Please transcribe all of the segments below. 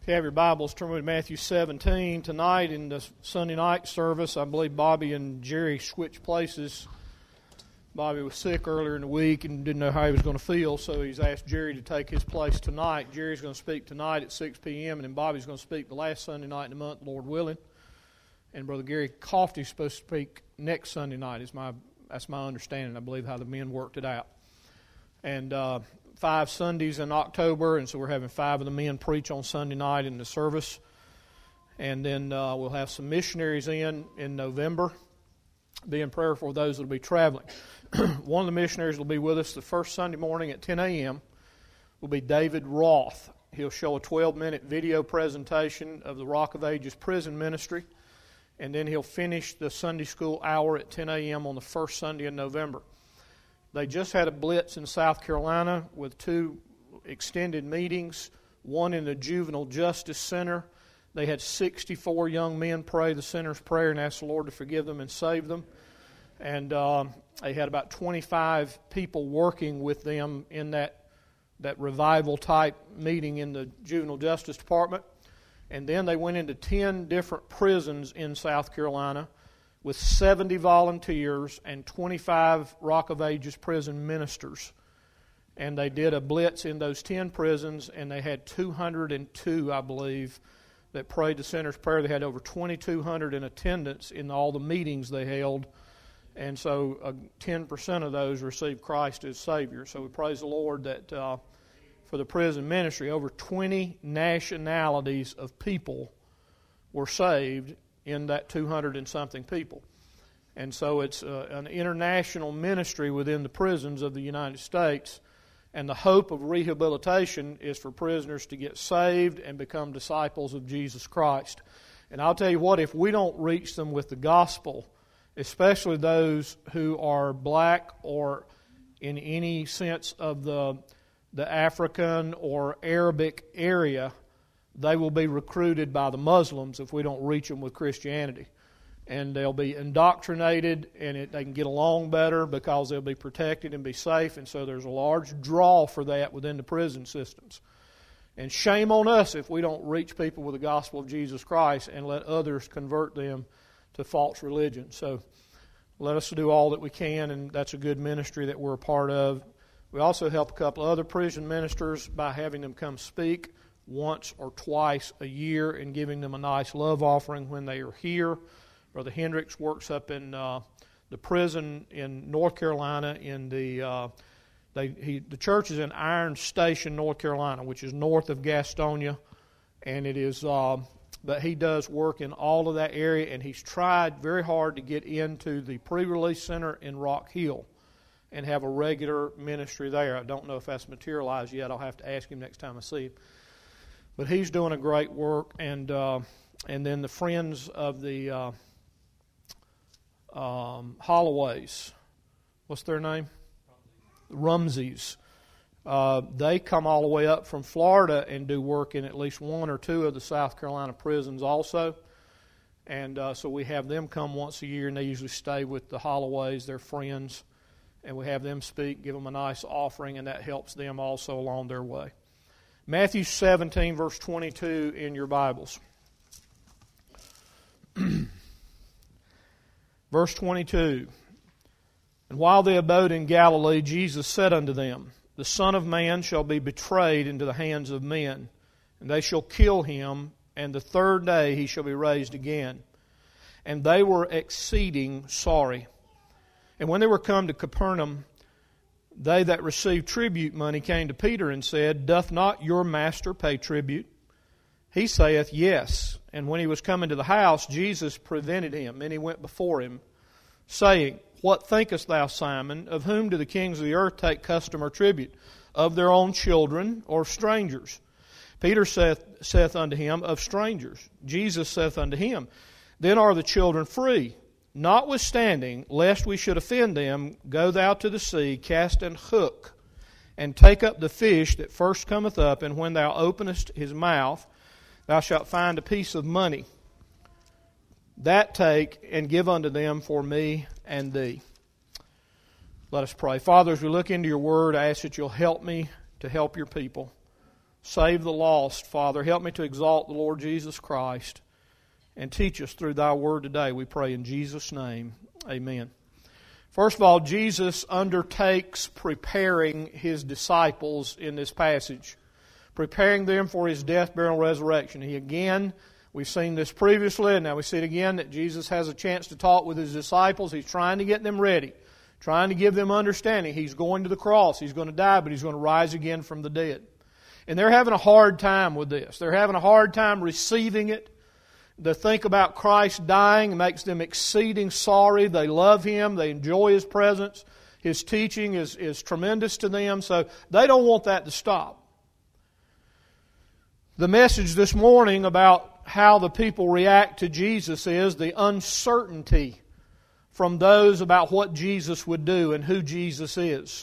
If you have your Bibles, turn with Matthew 17. Tonight in the Sunday night service, I believe Bobby and Jerry switched places. Bobby was sick earlier in the week and didn't know how he was going to feel, so he's asked Jerry to take his place tonight. Jerry's going to speak tonight at 6 p.m., and then Bobby's going to speak the last Sunday night in the month, Lord willing. And Brother Gary Coffey's supposed to speak next Sunday night. That's my understanding, I believe, how the men worked it out. And 5 Sundays in October, and so we're having 5 of the men preach on Sunday night in the service. And then we'll have some missionaries in November. Be in prayer for those that will be traveling. One of the missionaries will be with us the first Sunday morning at 10 a.m. will be David Roth. He'll show a 12-minute video presentation of the Rock of Ages prison ministry. And then he'll finish the Sunday school hour at 10 a.m. on the first Sunday in November. They just had a blitz in South Carolina with 2 extended meetings, one in the Juvenile Justice Center. They had 64 young men pray the sinner's prayer and ask the Lord to forgive them and save them. And they had about 25 people working with them in that revival-type meeting in the Juvenile Justice Department. And then they went into 10 different prisons in South Carolina with 70 volunteers and 25 Rock of Ages prison ministers. And they did a blitz in those 10 prisons, and they had 202, I believe, that prayed the sinner's prayer. They had over 2,200 in attendance in all the meetings they held. And so 10% of those received Christ as Savior. So we praise the Lord that for the prison ministry, over 20 nationalities of people were saved in that 200 and something people. And so it's an international ministry within the prisons of the United States. And the hope of rehabilitation is for prisoners to get saved and become disciples of Jesus Christ. And I'll tell you what, if we don't reach them with the gospel, especially those who are black or in any sense of the African or Arabic area, they will be recruited by the Muslims if we don't reach them with Christianity. And they'll be indoctrinated, and they can get along better because they'll be protected and be safe. And so there's a large draw for that within the prison systems. And shame on us if we don't reach people with the gospel of Jesus Christ and let others convert them to false religion. So let us do all that we can, and that's a good ministry that we're a part of. We also help a couple of other prison ministers by having them come speak once or twice a year and giving them a nice love offering when they are here. Brother Hendricks works up in the prison in North Carolina. The church is in Iron Station, North Carolina, which is north of Gastonia, and it is. But he does work in all of that area, and he's tried very hard to get into the pre-release center in Rock Hill and have a regular ministry there. I don't know if that's materialized yet. I'll have to ask him next time I see him. But he's doing a great work, and then the Friends of the Holloways, what's their name? Rumseys. They come all the way up from Florida and do work in at least 1 or 2 of the South Carolina prisons also. And so we have them come once a year, and they usually stay with the Holloways, their friends. And we have them speak, give them a nice offering, and that helps them also along their way. Matthew 17, verse 22 in your Bibles. Verse 22. And while they abode in Galilee, Jesus said unto them, The Son of Man shall be betrayed into the hands of men, and they shall kill him, and the 3rd day he shall be raised again. And they were exceeding sorry. And when they were come to Capernaum, they that received tribute money came to Peter and said, Doth not your master pay tribute? He saith, Yes. And when he was come into the house, Jesus prevented him, and he went before him, saying, What thinkest thou, Simon? Of whom do the kings of the earth take custom or tribute? Of their own children or strangers? Peter saith unto him, Of strangers. Jesus saith unto him, Then are the children free. Notwithstanding, lest we should offend them, go thou to the sea, cast an hook, and take up the fish that first cometh up, and when thou openest his mouth, thou shalt find a piece of money. That take and give unto them for me and thee. Let us pray. Father, as we look into your word, I ask that you'll help me to help your people. Save the lost, Father. Help me to exalt the Lord Jesus Christ. And teach us through Thy Word today, we pray in Jesus' name. Amen. First of all, Jesus undertakes preparing His disciples in this passage. Preparing them for His death, burial, and resurrection. We've seen this previously, and now we see it again, that Jesus has a chance to talk with His disciples. He's trying to get them ready. Trying to give them understanding. He's going to the cross. He's going to die, but He's going to rise again from the dead. And they're having a hard time with this. They're having a hard time receiving it. To think about Christ dying makes them exceeding sorry. They love Him. They enjoy His presence. His teaching is tremendous to them. So they don't want that to stop. The message this morning about how the people react to Jesus is the uncertainty from those about what Jesus would do and who Jesus is.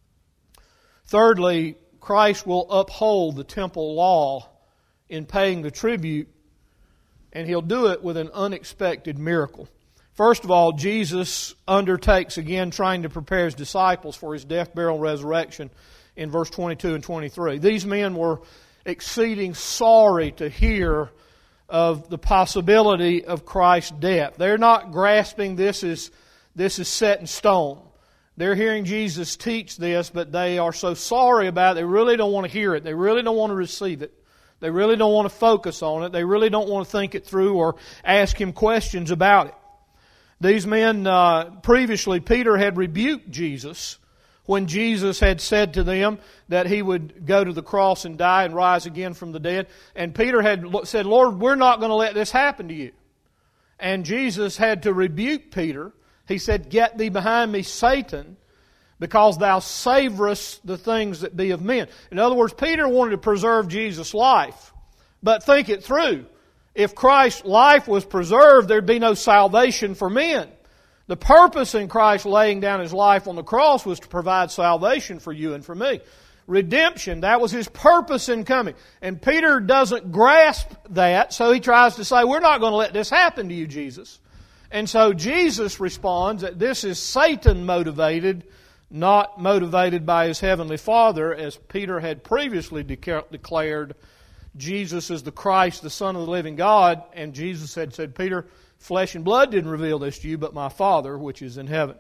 Thirdly, Christ will uphold the temple law in paying the tribute, and He'll do it with an unexpected miracle. First of all, Jesus undertakes again trying to prepare His disciples for His death, burial, and resurrection in verse 22 and 23. These men were exceeding sorry to hear of the possibility of Christ's death. They're not grasping this is set in stone. They're hearing Jesus teach this, but they are so sorry about it, they really don't want to hear it. They really don't want to receive it. They really don't want to focus on it. They really don't want to think it through or ask Him questions about it. These men, previously, Peter had rebuked Jesus when Jesus had said to them that He would go to the cross and die and rise again from the dead. And Peter had said, Lord, we're not going to let this happen to You. And Jesus had to rebuke Peter. He said, Get thee behind me, Satan, because thou savorest the things that be of men. In other words, Peter wanted to preserve Jesus' life. But think it through. If Christ's life was preserved, there'd be no salvation for men. The purpose in Christ laying down His life on the cross was to provide salvation for you and for me. Redemption, that was His purpose in coming. And Peter doesn't grasp that, so he tries to say, we're not going to let this happen to you, Jesus. And so Jesus responds that this is Satan motivated, not motivated by His Heavenly Father, as Peter had previously declared Jesus is the Christ, the Son of the living God. And Jesus had said, Peter, flesh and blood didn't reveal this to you, but my Father which is in heaven.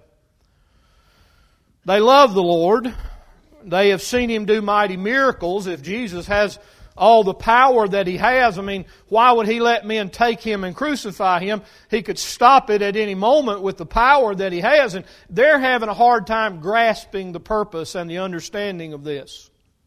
They love the Lord. They have seen Him do mighty miracles. If Jesus has all the power that He has, why would He let men take Him and crucify Him? He could stop it at any moment with the power that He has. And they're having a hard time grasping the purpose and the understanding of this.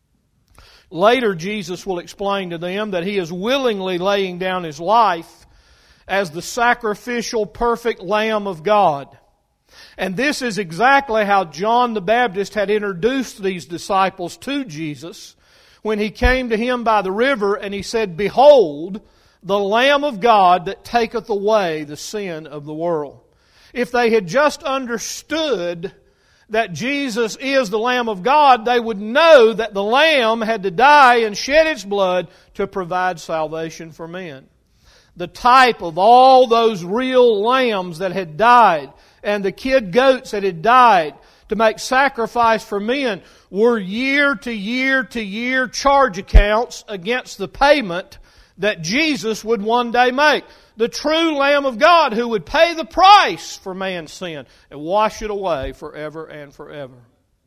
Later, Jesus will explain to them that He is willingly laying down His life as the sacrificial, perfect Lamb of God. And this is exactly how John the Baptist had introduced these disciples to Jesus when he came to Him by the river and He said, Behold, the Lamb of God that taketh away the sin of the world. If they had just understood that Jesus is the Lamb of God, they would know that the Lamb had to die and shed its blood to provide salvation for men. The type of all those real lambs that had died and the kid goats that had died to make sacrifice for men were year to year to year charge accounts against the payment that Jesus would one day make. The true Lamb of God who would pay the price for man's sin and wash it away forever and forever.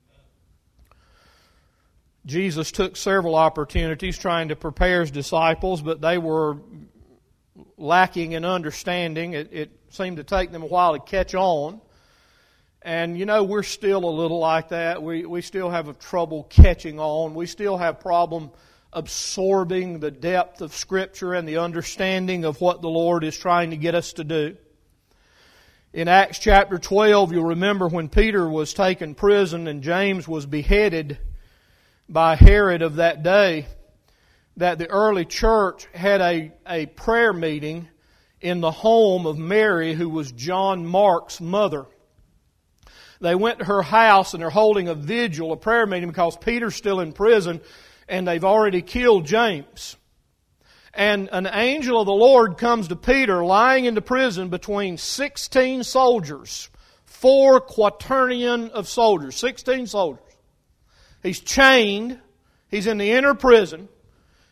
Jesus took several opportunities trying to prepare His disciples, but they were lacking in understanding. It seemed to take them a while to catch on. And we're still a little like that. We still have trouble catching on. We still have problem absorbing the depth of Scripture and the understanding of what the Lord is trying to get us to do. In Acts chapter 12, you'll remember when Peter was taken prison and James was beheaded by Herod of that day, that the early church had a prayer meeting in the home of Mary, who was John Mark's mother. They went to her house and they're holding a vigil, a prayer meeting, because Peter's still in prison and they've already killed James. And an angel of the Lord comes to Peter lying in the prison between 16 soldiers, 4 quaternion of soldiers, 16 soldiers. He's chained. He's in the inner prison.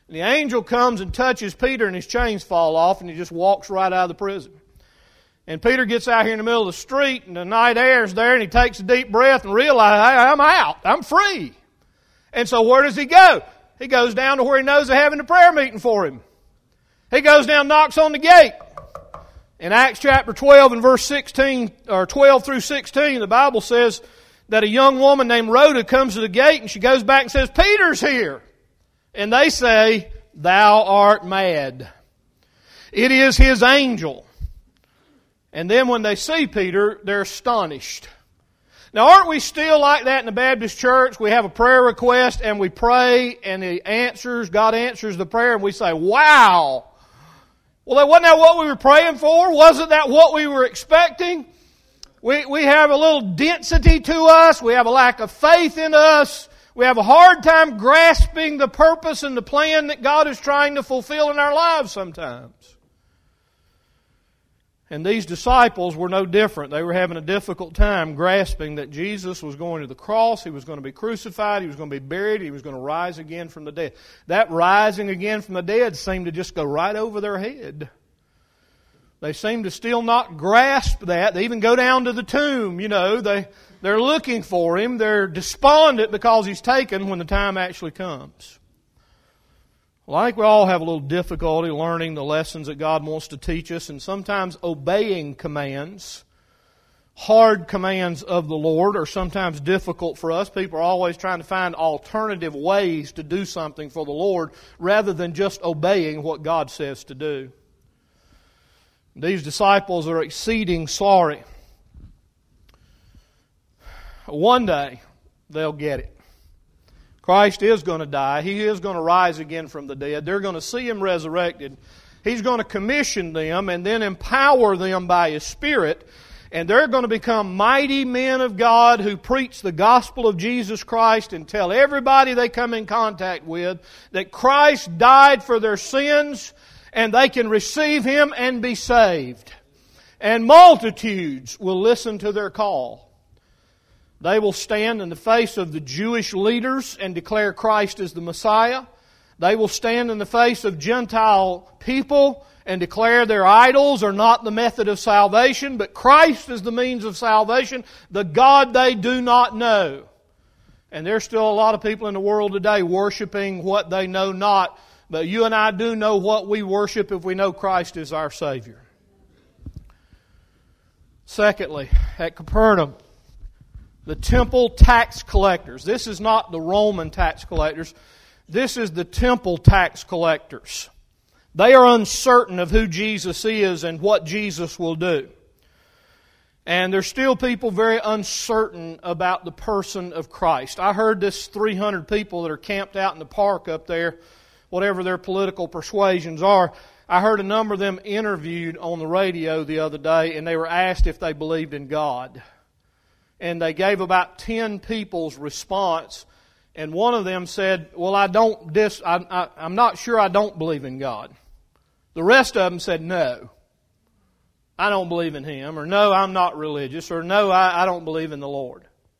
And the angel comes and touches Peter and his chains fall off and he just walks right out of the prison. And Peter gets out here in the middle of the street and the night air is there and he takes a deep breath and realizes, hey, I'm out. I'm free. And so where does he go? He goes down to where he knows they're having a prayer meeting for him. He goes down and knocks on the gate. In Acts chapter 12 and verse 16, or 12 through 16, the Bible says that a young woman named Rhoda comes to the gate and she goes back and says, Peter's here. And they say, thou art mad. It is his angel. And then when they see Peter, they're astonished. Now aren't we still like that in the Baptist church? We have a prayer request and we pray and God answers the prayer and we say, wow. Well, wasn't that what we were praying for? Wasn't that what we were expecting? We have a little density to us. We have a lack of faith in us. We have a hard time grasping the purpose and the plan that God is trying to fulfill in our lives sometimes. And these disciples were no different. They were having a difficult time grasping that Jesus was going to the cross, He was going to be crucified, He was going to be buried, He was going to rise again from the dead. That rising again from the dead seemed to just go right over their head. They seem to still not grasp that. They even go down to the tomb, they're looking for Him. They're despondent because He's taken when the time actually comes. Well, I think we all have a little difficulty learning the lessons that God wants to teach us and sometimes obeying commands. Hard commands of the Lord are sometimes difficult for us. People are always trying to find alternative ways to do something for the Lord rather than just obeying what God says to do. These disciples are exceeding sorry. One day, they'll get it. Christ is going to die. He is going to rise again from the dead. They're going to see Him resurrected. He's going to commission them and then empower them by His Spirit. And they're going to become mighty men of God who preach the gospel of Jesus Christ and tell everybody they come in contact with that Christ died for their sins and they can receive Him and be saved. And multitudes will listen to their call. They will stand in the face of the Jewish leaders and declare Christ as the Messiah. They will stand in the face of Gentile people and declare their idols are not the method of salvation, but Christ is the means of salvation, the God they do not know. And there's still a lot of people in the world today worshiping what they know not, but you and I do know what we worship if we know Christ is our Savior. Secondly, at Capernaum, the temple tax collectors. This is not the Roman tax collectors. This is the temple tax collectors. They are uncertain of who Jesus is and what Jesus will do. And there's still people very uncertain about the person of Christ. I heard this 300 people that are camped out in the park up there, whatever their political persuasions are. I heard a number of them interviewed on the radio the other day, and they were asked if they believed in God. And they gave about 10 people's response. And one of them said, well, I'm not sure I don't believe in God. The rest of them said, no, I don't believe in Him. Or no, I'm not religious. Or no, I don't believe in the Lord.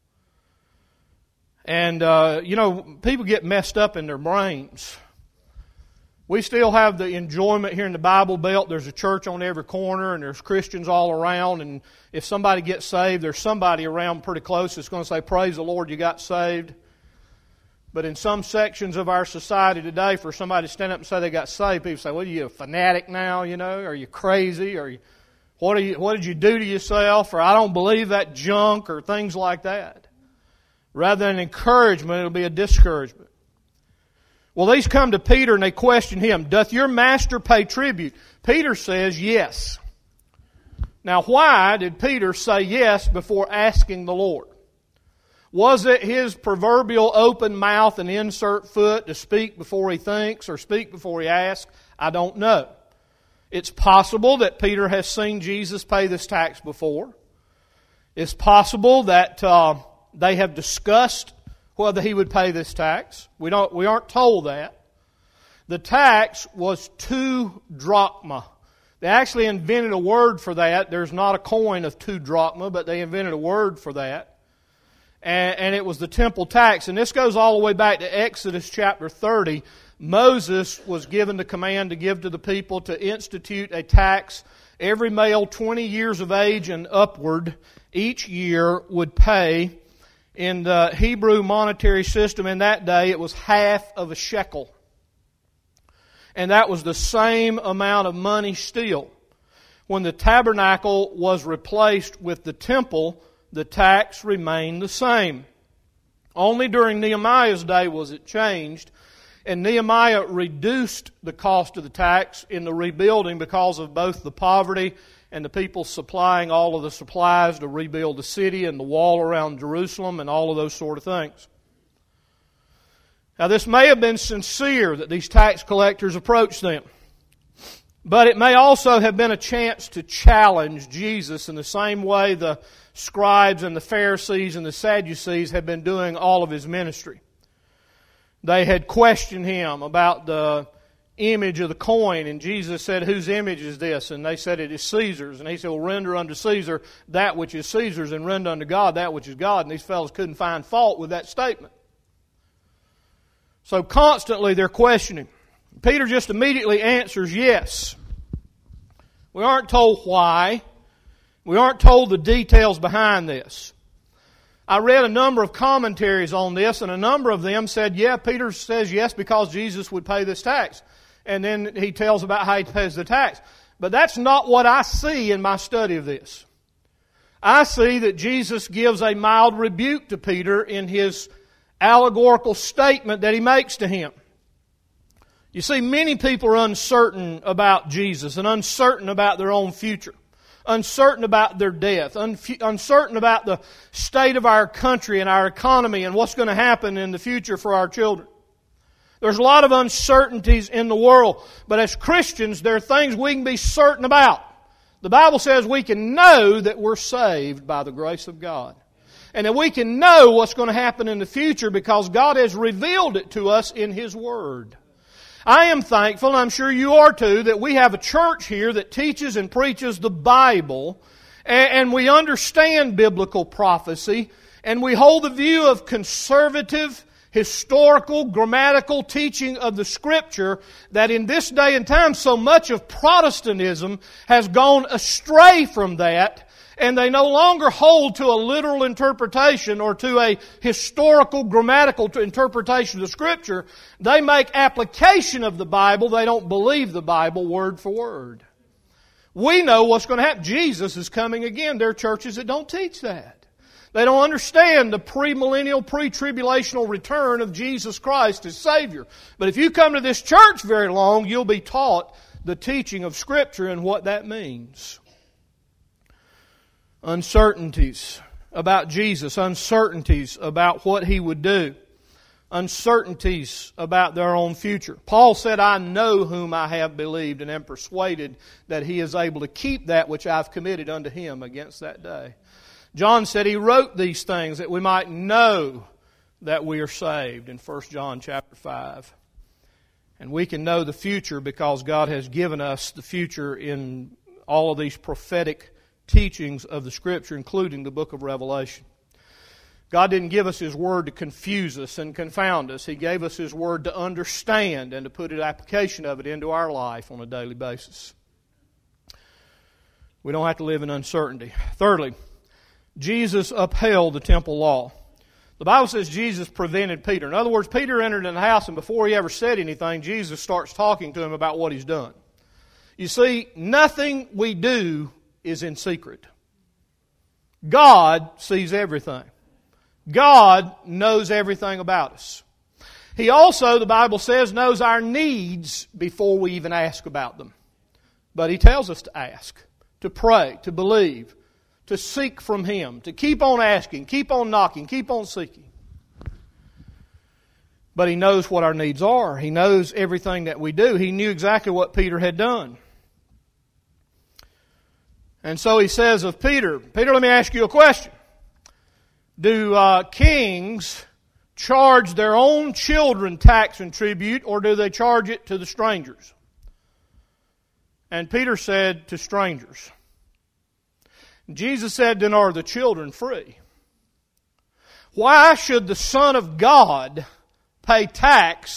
And, people get messed up in their brains. We still have the enjoyment here in the Bible Belt. There's a church on every corner and there's Christians all around. And if somebody gets saved, there's somebody around pretty close that's going to say, praise the Lord, you got saved. But in some sections of our society today, for somebody to stand up and say they got saved, people say, well, are you a fanatic now, Are you crazy? What did you do to yourself? Or I don't believe that junk or things like that. Rather than encouragement, it'll be a discouragement. Well, these come to Peter and they question him, doth your master pay tribute? Peter says yes. Now, why did Peter say yes before asking the Lord? Was it his proverbial open mouth and insert foot to speak before he thinks or speak before he asks? I don't know. It's possible that Peter has seen Jesus pay this tax before. It's possible that they have discussed whether he would pay this tax. We aren't told that. The tax was 2 drachma. They actually invented a word for that. There's not a coin of 2 drachma, but they invented a word for that. And it was the temple tax. And this goes all the way back to Exodus chapter 30. Moses was given the command to give to the people to institute a tax. Every male 20 years of age and upward each year would pay. In the Hebrew monetary system in that day, it was half of a shekel. And that was the same amount of money still. When the tabernacle was replaced with the temple, the tax remained the same. Only during Nehemiah's day was it changed, and Nehemiah reduced the cost of the tax in the rebuilding because of both the poverty and the people supplying all of the supplies to rebuild the city and the wall around Jerusalem and all of those sort of things. Now, this may have been sincere that these tax collectors approached them, but it may also have been a chance to challenge Jesus in the same way the scribes and the Pharisees and the Sadducees had been doing all of His ministry. They had questioned Him about the image of the coin, and Jesus said, "Whose image is this?" And they said, "It is Caesar's." And He said, "Well, render unto Caesar that which is Caesar's, and render unto God that which is God." And these fellows couldn't find fault with that statement. So constantly they're questioning. Peter just immediately answers yes. We aren't told why. We aren't told the details behind this. I read a number of commentaries on this, and a number of them said, yeah, Peter says yes because Jesus would pay this tax. And then he tells about how He pays the tax. But that's not what I see in my study of this. I see that Jesus gives a mild rebuke to Peter in His allegorical statement that He makes to him. You see, many people are uncertain about Jesus and uncertain about their own future, uncertain about their death, uncertain about the state of our country and our economy and what's going to happen in the future for our children. There's a lot of uncertainties in the world, but as Christians, there are things we can be certain about. The Bible says we can know that we're saved by the grace of God. And that we can know what's going to happen in the future because God has revealed it to us in His Word. I am thankful, and I'm sure you are too, that we have a church here that teaches and preaches the Bible, and we understand biblical prophecy, and we hold the view of conservative, historical, grammatical teaching of the Scripture that in this day and time so much of Protestantism has gone astray from that, and they no longer hold to a literal interpretation or to a historical, grammatical interpretation of the Scripture. They make application of the Bible. They don't believe the Bible word for word. We know what's going to happen. Jesus is coming again. There are churches that don't teach that. They don't understand the premillennial, pre-tribulational return of Jesus Christ as Savior. But if you come to this church very long, you'll be taught the teaching of Scripture and what that means. Uncertainties about Jesus, uncertainties about what He would do, uncertainties about their own future. Paul said, "I know whom I have believed and am persuaded that He is able to keep that which I've committed unto Him against that day." John said he wrote these things that we might know that we are saved in 1 John chapter 5. And we can know the future because God has given us the future in all of these prophetic teachings of the Scripture, including the book of Revelation. God didn't give us His Word to confuse us and confound us. He gave us His Word to understand and to put an application of it into our life on a daily basis. We don't have to live in uncertainty. Thirdly, Jesus upheld the temple law. The Bible says Jesus prevented Peter. In other words, Peter entered in the house, and before he ever said anything, Jesus starts talking to him about what he's done. You see, nothing we do is in secret. God sees everything. God knows everything about us. He also, the Bible says, knows our needs before we even ask about them. But He tells us to ask, to pray, to believe, to seek from Him, to keep on asking, keep on knocking, keep on seeking. But He knows what our needs are. He knows everything that we do. He knew exactly what Peter had done. And so He says of Peter, "Peter, let me ask you a question. Do kings charge their own children tax and tribute, or do they charge it to the strangers?" And Peter said, "To strangers." Jesus said, "Then are the children free? Why should the Son of God pay tax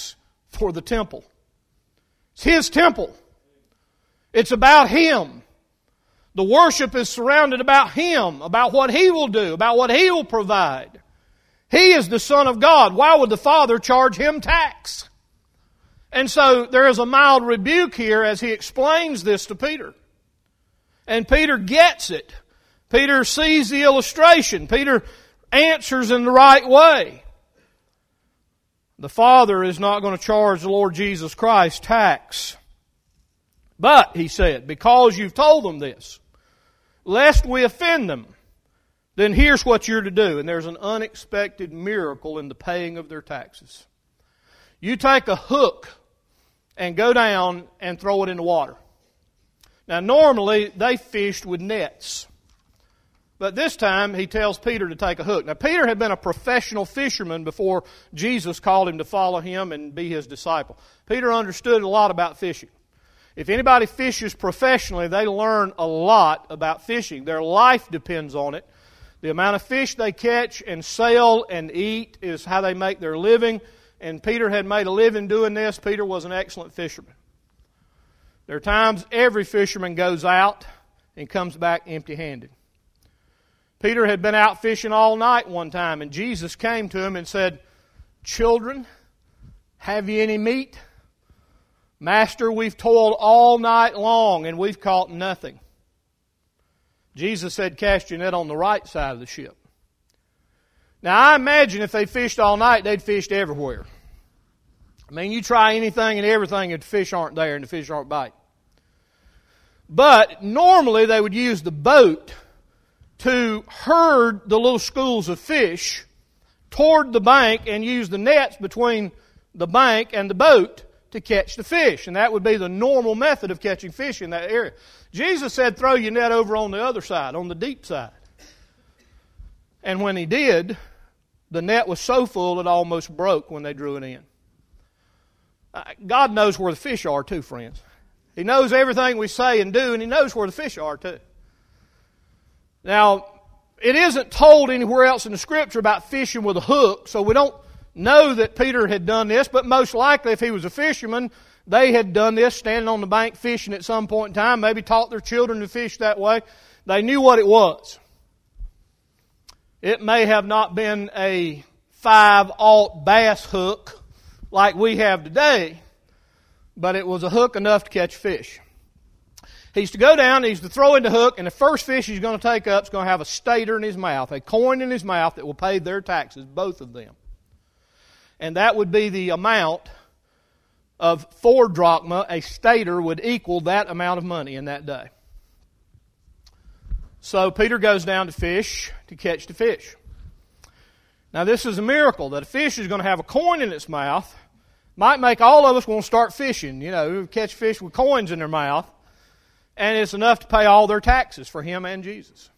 for the temple. It's His temple. It's about Him. The worship is surrounded about Him, about what He will do, about what He will provide. He is the Son of God. Why would the Father charge Him tax? And so there is a mild rebuke here as He explains this to Peter. And Peter gets it. Peter sees the illustration. Peter answers in the right way. The Father is not going to charge the Lord Jesus Christ tax. But, he said, because you've told them this, lest we offend them, then here's what you're to do. And there's an unexpected miracle in the paying of their taxes. You take a hook and go down and throw it in the water. Now, normally, they fished with nets. But this time, he tells Peter to take a hook. Now, Peter had been a professional fisherman before Jesus called him to follow him and be his disciple. Peter understood a lot about fishing. If anybody fishes professionally, they learn a lot about fishing. Their life depends on it. The amount of fish they catch and sell and eat is how they make their living. And Peter had made a living doing this. Peter was an excellent fisherman. There are times every fisherman goes out and comes back empty-handed. Peter had been out fishing all night one time, and Jesus came to him and said, "Children, have you any meat?" "Master, we've toiled all night long, and we've caught nothing." Jesus said, "Cast your net on the right side of the ship." Now, I imagine if they fished all night, they'd fished everywhere. I mean, you try anything and everything, and the fish aren't there, and the fish aren't biting. But normally, they would use the boat to herd the little schools of fish toward the bank and use the nets between the bank and the boat to catch the fish. And that would be the normal method of catching fish in that area. Jesus said, throw your net over on the other side, on the deep side. And when he did, the net was so full it almost broke when they drew it in. God knows where the fish are too, friends. He knows everything we say and do, and He knows where the fish are too. Now, it isn't told anywhere else in the Scripture about fishing with a hook, so we don't know that Peter had done this, but most likely if he was a fisherman, they had done this, standing on the bank fishing at some point in time, maybe taught their children to fish that way. They knew what it was. It may have not been a 5-aught bass hook like we have today, but it was a hook enough to catch fish. He's to go down, he's to throw in the hook, and the first fish he's going to take up is going to have a stater in his mouth, a coin in his mouth that will pay their taxes, both of them. And that would be the amount of 4 drachma. A stater would equal that amount of money in that day. So Peter goes down to fish to catch the fish. Now this is a miracle that a fish is going to have a coin in its mouth. Might make all of us want to start fishing, catch fish with coins in their mouth. And it's enough to pay all their taxes for him and Jesus.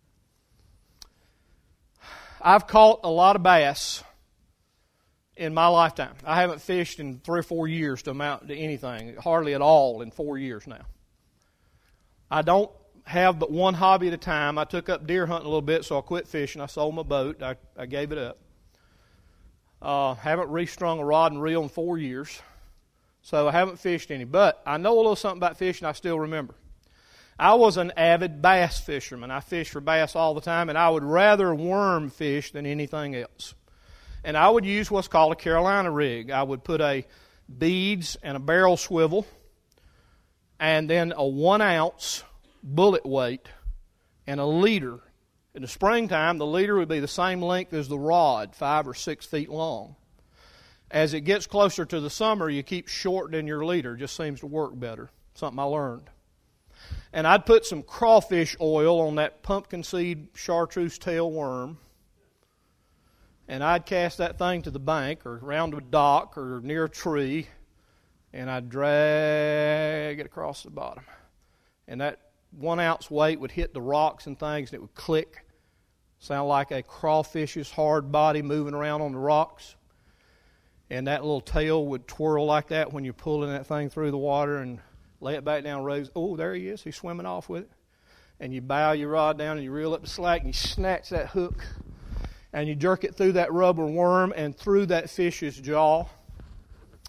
I've caught a lot of bass in my lifetime. I haven't fished in 3 or 4 years to amount to anything, hardly at all in 4 years now. I don't have but one hobby at a time. I took up deer hunting a little bit, so I quit fishing. I sold my boat. I gave it up. Haven't restrung a rod and reel in 4 years, so I haven't fished any. But I know a little something about fishing I still remember. I was an avid bass fisherman. I fished for bass all the time, and I would rather worm fish than anything else. And I would use what's called a Carolina rig. I would put a beads and a barrel swivel, and then a 1-ounce bullet weight, and a leader. In the springtime, the leader would be the same length as the rod, 5 or 6 feet long. As it gets closer to the summer, you keep shortening your leader. It just seems to work better. Something I learned. And I'd put some crawfish oil on that pumpkin seed chartreuse tail worm, and I'd cast that thing to the bank or around a dock or near a tree, and I'd drag it across the bottom. And that 1-ounce weight would hit the rocks and things, and it would click. Sound like a crawfish's hard body moving around on the rocks. And that little tail would twirl like that when you're pulling that thing through the water and lay it back down, raise. Oh, there he is. He's swimming off with it. And you bow your rod down and you reel up the slack and you snatch that hook and you jerk it through that rubber worm and through that fish's jaw.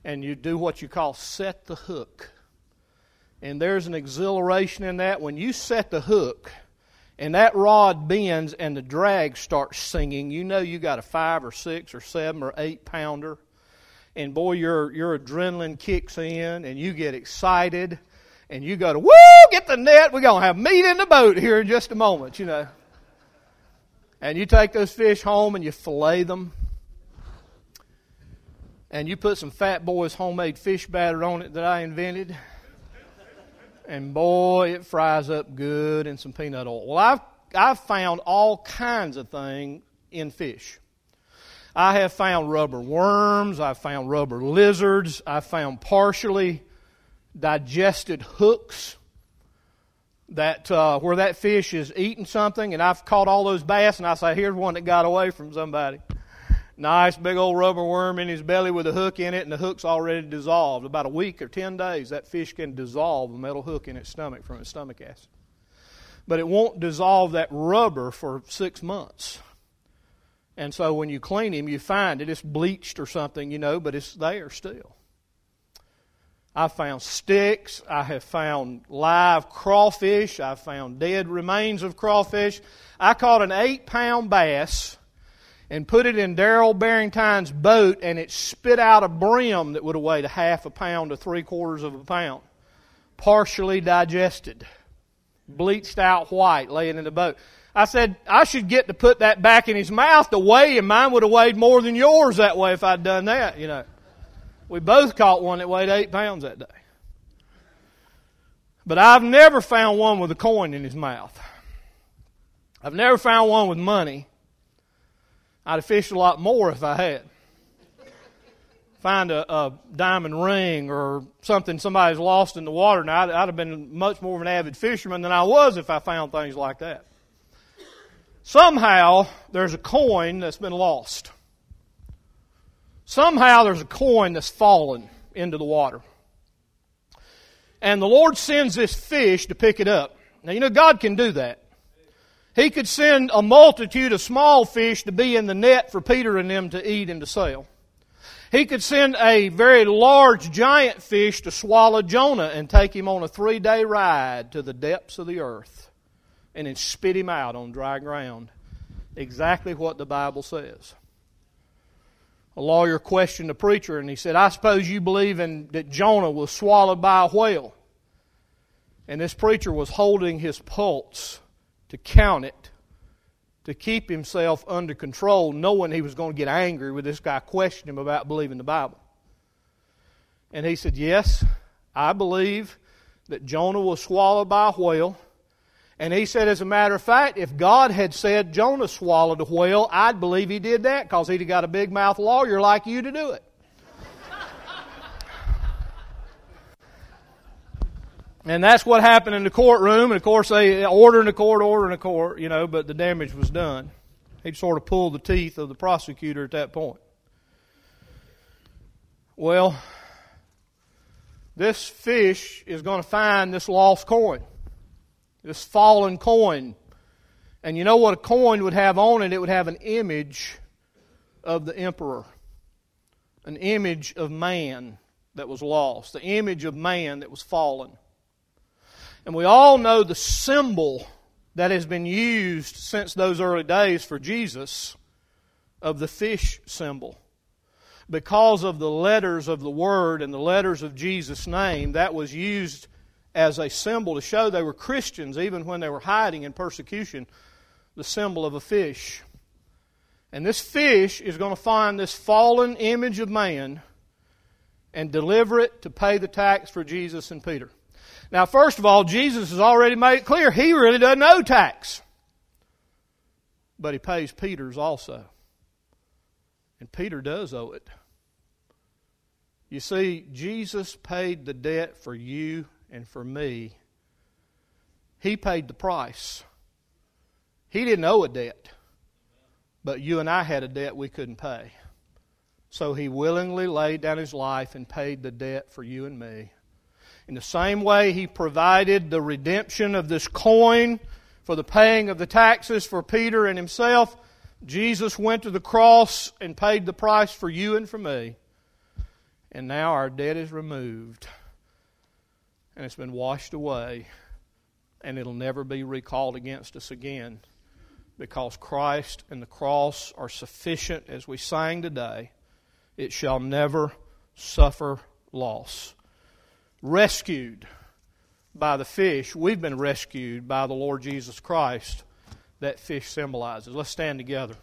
and you do what you call set the hook. And there's an exhilaration in that. When you set the hook and that rod bends and the drag starts singing, you know you got a 5 or 6 or 7 or 8 pounder. And boy, your adrenaline kicks in and you get excited and you go to, woo, get the net. We're going to have meat in the boat here in just a moment, you know. And you take those fish home and you fillet them. And you put some Fat Boy's homemade fish batter on it that I invented. And boy, it fries up good in some peanut oil. Well, I've found all kinds of things in fish. I have found rubber worms. I've found rubber lizards. I've found partially digested hooks that where that fish is eating something. And I've caught all those bass, and I say, here's one that got away from somebody. Nice big old rubber worm in his belly with a hook in it, and the hook's already dissolved. About a week or 10 days, that fish can dissolve a metal hook in its stomach from its stomach acid. But it won't dissolve that rubber for 6 months. And so when you clean him, you find it's bleached or something, you know, but it's there still. I've found sticks. I have found live crawfish. I've found dead remains of crawfish. I caught an 8-pound bass and put it in Darrell Barrington's boat, and it spit out a brim that would have weighed a half a pound to 3/4 of a pound. Partially digested. Bleached out white, laying in the boat. I said, I should get to put that back in his mouth to weigh him. Mine would have weighed more than yours that way if I'd done that, you know. We both caught one that weighed 8 pounds that day. But I've never found one with a coin in his mouth. I've never found one with money. I'd have fished a lot more if I had. Find a diamond ring or something somebody's lost in the water. Now, I'd have been much more of an avid fisherman than I was if I found things like that. Somehow, there's a coin that's been lost. Somehow, there's a coin that's fallen into the water. And the Lord sends this fish to pick it up. Now, you know, God can do that. He could send a multitude of small fish to be in the net for Peter and them to eat and to sell. He could send a very large giant fish to swallow Jonah and take him on a 3-day ride to the depths of the earth and then spit him out on dry ground. Exactly what the Bible says. A lawyer questioned a preacher and he said, I suppose you believe that Jonah was swallowed by a whale. And this preacher was holding his pulse to count it, to keep himself under control, knowing he was going to get angry with this guy questioning him about believing the Bible. And he said, yes, I believe that Jonah was swallowed by a whale. And he said, as a matter of fact, if God had said Jonah swallowed a whale, I'd believe he did that because he'd have got a big mouth lawyer like you to do it. And that's what happened in the courtroom. And of course, they order in the court, you know, but the damage was done. He'd sort of pulled the teeth of the prosecutor at that point. Well, this fish is going to find this lost coin, this fallen coin. And you know what a coin would have on it? It would have an image of the emperor, an image of man that was lost, the image of man that was fallen. And we all know the symbol that has been used since those early days for Jesus of the fish symbol. Because of the letters of the Word and the letters of Jesus' name, that was used as a symbol to show they were Christians even when they were hiding in persecution, the symbol of a fish. And this fish is going to find this fallen image of man and deliver it to pay the tax for Jesus and Peter. Now, first of all, Jesus has already made it clear he really doesn't owe tax. But he pays Peter's also. And Peter does owe it. You see, Jesus paid the debt for you and for me. He paid the price. He didn't owe a debt. But you and I had a debt we couldn't pay. So he willingly laid down his life and paid the debt for you and me. In the same way he provided the redemption of this coin for the paying of the taxes for Peter and himself, Jesus went to the cross and paid the price for you and for me. And now our debt is removed, and it's been washed away, and it'll never be recalled against us again, because Christ and the cross are sufficient, as we sang today. It shall never suffer loss. Rescued by the fish, we've been rescued by the Lord Jesus Christ. That fish symbolizes. Let's stand together.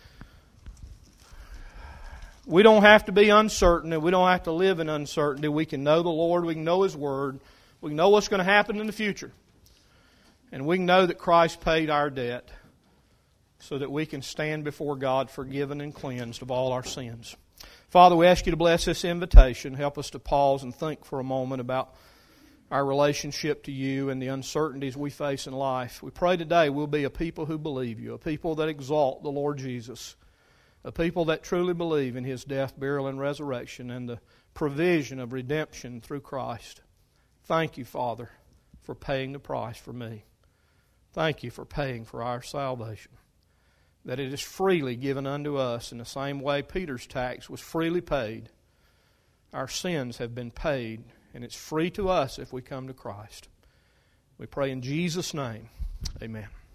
We don't have to be uncertain, and we don't have to live in uncertainty. We can know the Lord, we can know His Word, we can know what's going to happen in the future. And we can know that Christ paid our debt so that we can stand before God forgiven and cleansed of all our sins. Father, we ask You to bless this invitation. Help us to pause and think for a moment about our relationship to You and the uncertainties we face in life. We pray today we'll be a people who believe You, a people that exalt the Lord Jesus, a people that truly believe in His death, burial, and resurrection and the provision of redemption through Christ. Thank You, Father, for paying the price for me. Thank You for paying for our salvation, that it is freely given unto us in the same way Peter's tax was freely paid. Our sins have been paid, and it's free to us if we come to Christ. We pray in Jesus' name. Amen.